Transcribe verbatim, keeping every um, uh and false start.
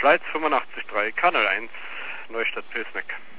Schleiz fünfundachtzig Komma drei, Kanal eins, Neustadt Pilsneck.